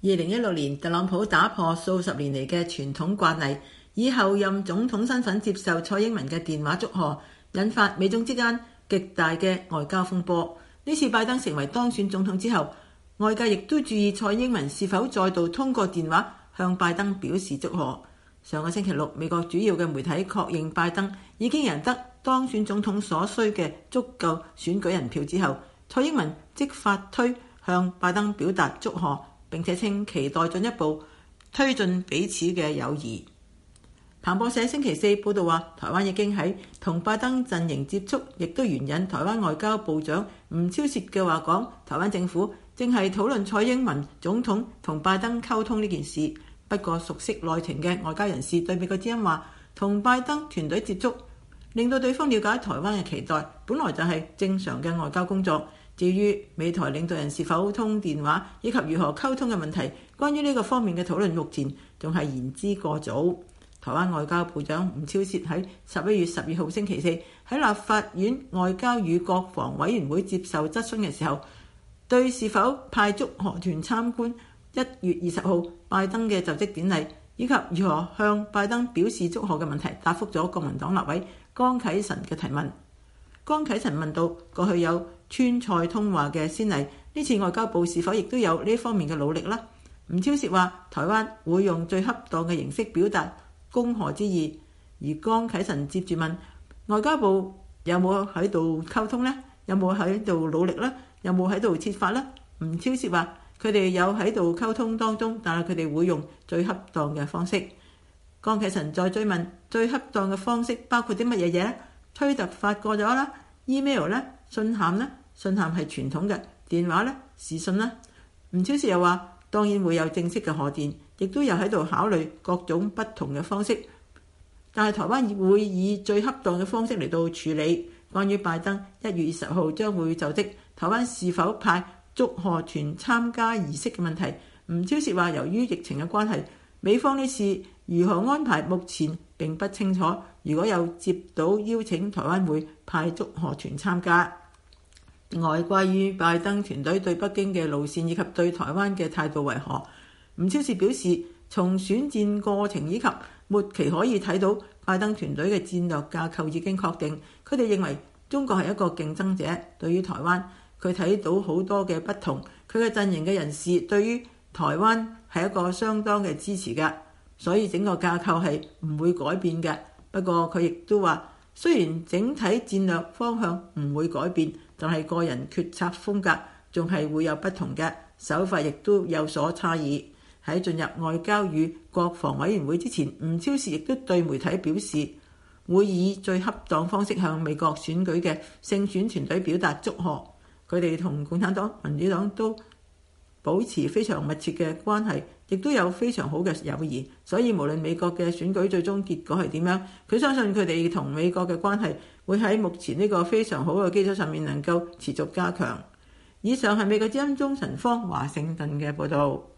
2016年，特朗普打破數十年嚟嘅傳統慣例，以後任總統身份接受蔡英文嘅電話祝賀，引發美中之間極大嘅外交風波。呢次拜登成為當選總統之後，外界亦都注意蔡英文是否再度通過電話向拜登表示祝賀。上個星期六，美國主要嘅媒體確認拜登已經贏得當選總統所需嘅足夠選舉人票之後，蔡英文即發推向拜登表達祝賀，並且稱期待進一步推進彼此嘅友誼。彭博社星期四報道話，台灣已經喺同拜登陣營接觸，亦都援引台灣外交部長吳釗燮嘅話講，台灣政府正係討論蔡英文總統同拜登溝通呢件事。不過熟悉內情嘅外交人士對美國之音話，同拜登團隊接觸，令到對方了解台灣嘅期待，本來就係正常嘅外交工作。至於美台領導人是否通電話以及如何溝通嘅問題，關於呢個方面嘅討論目前仲係言之過早。台灣外交部長吳釗燮喺11月12號星期四喺立法院外交與國防委員會接受質詢嘅時候，對是否派祝賀團參觀1月20號拜登嘅就職典禮，以及如何向拜登表示祝賀嘅問題，答覆咗國民黨立委江啟臣嘅提問。江啟臣問到，過去有川蔡通話嘅先例，呢次外交部是否亦都有呢方面嘅努力呢？吳釗燮話，台灣會用最恰當嘅形式表達恭賀之意。而江啟臣接住問，外交部有冇喺度溝通呢？有冇喺度努力呢？有冇喺度設法呢？吳釗燮話，佢哋有喺度溝通當中，但係佢哋會用最恰當嘅方式。江啟臣再追問，最恰當嘅方式包括啲乜嘢嘢呢？推特發過咗啦 ，email 呢？信函呢？信函係傳統嘅，電話呢？視訊呢？吳釗燮又話，當然會有正式嘅賀電，亦都有喺度考慮各種不同嘅方式，但係台灣會以最恰當嘅方式嚟到處理。關於拜登1月20號將會就職，台灣是否派祝賀團參加儀式嘅問題，吳釗燮話，由於疫情嘅關係，美方呢次如何安排目前並不清楚。如果有接到邀請，台灣會派祝賀團參加。外關於拜登團隊對北京嘅路線以及對台灣嘅態度為何，吳釗燮表示，從選戰過程以及末期可以睇到，拜登團隊嘅戰略架構已經確定。佢哋認為中國係一個競爭者，對於台灣，佢睇到好多嘅不同。佢嘅陣營嘅人士對於台灣係一個相當嘅支持㗎，所以整個架構係唔會改變嘅。不過佢亦都話，雖然整體戰略方向唔會改變，但係個人決策風格仲係會有不同嘅，手法亦都有所差異。喺進入外交與國防委員會之前，吳釗燮亦都對媒體表示，會以最恰當方式向美國選舉嘅勝選團隊表達祝賀。佢哋同共產黨、民主黨都保持非常密切嘅關係，亦都有非常好嘅友誼。所以無論美國嘅選舉最終結果係點樣，佢相信佢哋同美國嘅關係會喺目前呢個非常好嘅基礎上面能夠持續加強。以上係美國之音中陳方華盛頓嘅報導。